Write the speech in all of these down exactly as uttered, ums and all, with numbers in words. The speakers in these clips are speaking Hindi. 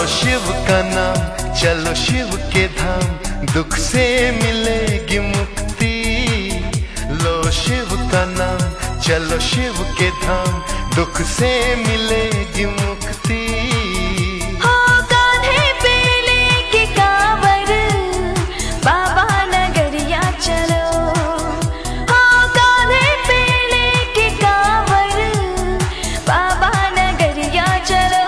शिव का नाम, चलो शिव के धाम, दुख से मिलेगी मुक्ति। लो शिव का नाम, चलो शिव के धाम, दुख से मिलेगी मुक्ति। हो कान्हे पे लेके कांवर, बाबा नगरिया चलो। हो कान्हे पे लेके कांवर, बाबा नगरिया चलो।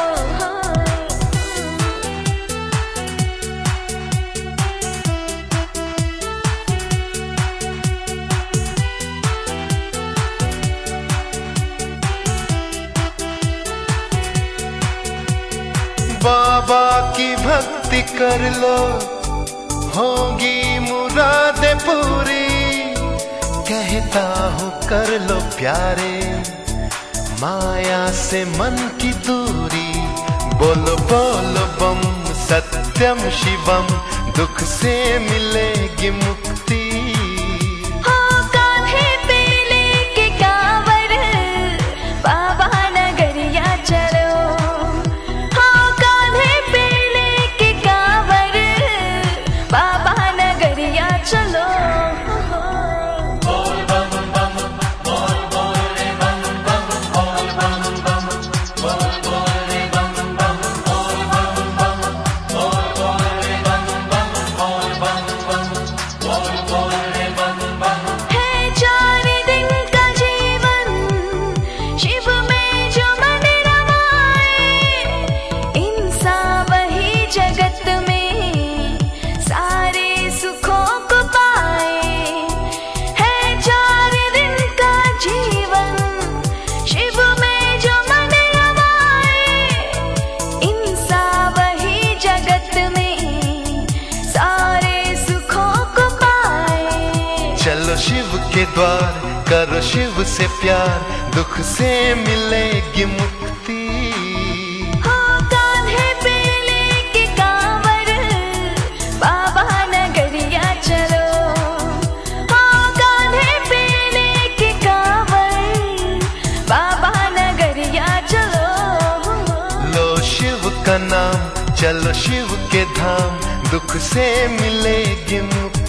बाबा की भक्ति कर लो, होगी मुरादें पूरी। कहता हूँ कर लो प्यारे, माया से मन की दूरी। बोलो बोलो बम सत्यम शिवम, दुख से मिलेगी मुक्ति। हो कान्हे पे लेके कांवर, बाबा नगरिया चलो। हो कान्हे पे लेके कांवर, बाबा नगरिया चलो। चलो शिव के द्वार, करो शिव से प्यार, दुख से मिलेगी मुक्ति। हो कान्हे पे लेके कांवर, बाबा नगरिया चलो। हो कान्हे पे लेके कांवर, बाबा नगरिया चलो। लो शिव का नाम, चलो शिव के धाम, दुख से मिलेगी मुक्ति।